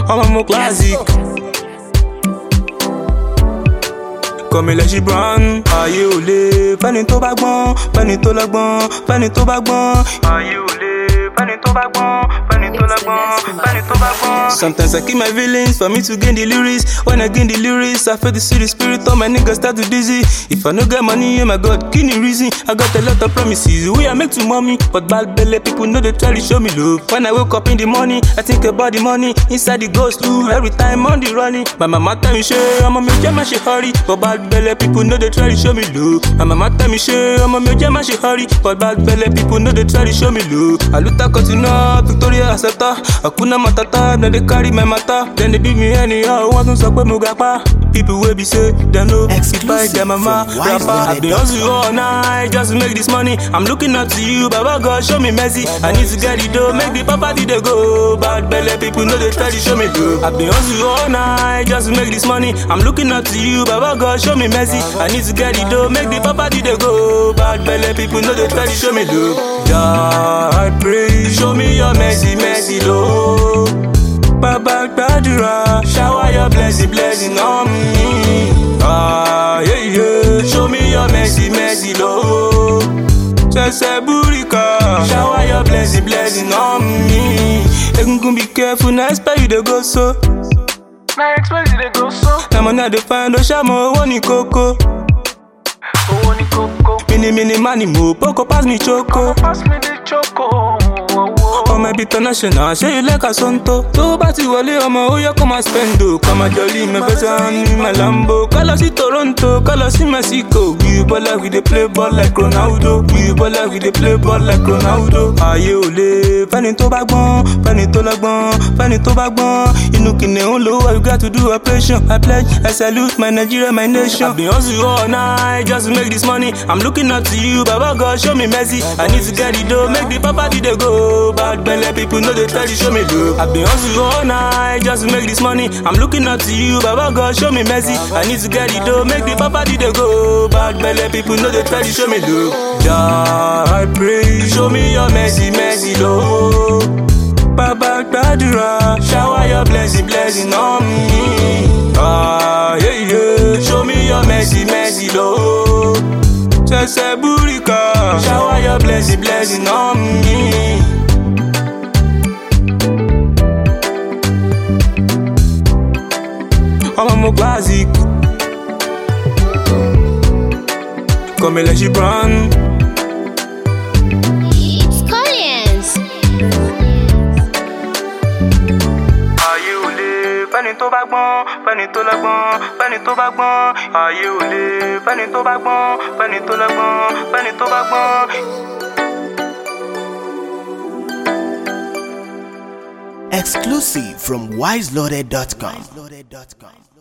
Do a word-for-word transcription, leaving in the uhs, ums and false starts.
I'm a more classic. Comme les Gibran, ayé ò lè, fẹ́ni tó bá gbọ́n, fẹ́ni tó lọ́gbọ́n, fẹ́ni tó bá gbọ́n. Ayé ò lè, fẹ́ni tó bá gbọ́n, fẹ́ni tó lọ́gbọ́n, fẹ́ni tó bá gbọ́n. Sometimes I keep my feelings for me to gain the lyrics. When I gain the lyrics, I feel the city spirit. All my niggas start to dizzy. If I no get money, oh my God, kini reason? I got a lot of promises. We are make to mommy, but bad belly people know they try to show me love. When I wake up in the morning, I think about the money inside the ghost too. Every time on the running, my mama tell me shey, I'ma make jam she hurry, but bad belly people know they try to show me love. My mama tell me shey, I'ma make jam she hurry, but bad belly people know they try to show me love. I look at continue, Victoria accepta, Hakuna Matata, then they carry my matter, then they beat me anyhow. Want to suck with Mugapa. People will be say, they know, by their mama, rapper. I've been hustling all night just to make this money. I'm looking up to you, Baba God, show me mercy. I need to get it though, make the papa did they go. Bad belly people know they try to show me love. I've been hustling all night just to make this money. I'm looking up to you, Baba God, show me mercy. I need to get it though, make the papa did they go. Bad belly people know they try to show me love. Yeah, I pray, show me your mercy, mercy, Lord. Baba Gbadura, shower your blessing, blessing on me. Ah, yeah, yeah. Show me your mercy, mercy, Lord. Sese Burika, shower your blessing, blessing on me. Egungun be careful, now expect you to go so. Now expect you to go so. Now money I dey find, oh shamo, oh ni koko. Oh ni koko. Mini mini money mo, poco pass me choco. Pass me the choco. Oh my bit international, say you like a sonto. So bati wale omo, oh you come and spend oh. Come and jolly, my better me my Lambo. Call us in Toronto, call us in Mexico. We ball like we dey play ball like Ronaldo. We ball like we dey play ball like Ronaldo. Ayé ò lè, fẹ́ni tó bá gbọ́n, fẹ́ni tó lọ́gbọ́n, fẹ́ni tó bá gbọ́n. Inú kìnìún ló wà, you got to do operation. I pledge, I salute my Nigeria, my nation. I've been hustling all night just to make this money. I'm looking up to you, Baba God, show me mercy. I need to get it though, make the papa did they go. Bad belly people know they try to show me love. I've been hustling all night just to make this money. I'm looking up to you, Baba God, show me mercy. I need to get it though, make the papa did they go. Bad belly people know they try to show me love. Yeah, I pray, show me your mercy, mercy, Lord. Baba Gbadura, shower your blessing, blessing on me. Ah, yeah, yeah. Show me your mercy, mercy, Lord. Sese Burika, shower your blessing, blessing on me. I'm a more classic. Comme les Gibran. It's Collins. Ayé ò lè, fẹ́ni tó bá gbọ́n, fẹ́ni tó lọ́gbọ́n, fẹ́ni tó bá gbọ́n. Ayé ò lè, fẹ́ni tó bá gbọ́n, fẹ́ni tó lọ́gbọ́n, fẹ́ni tó bá gbọ́n. Exclusive from wise loaded dot com.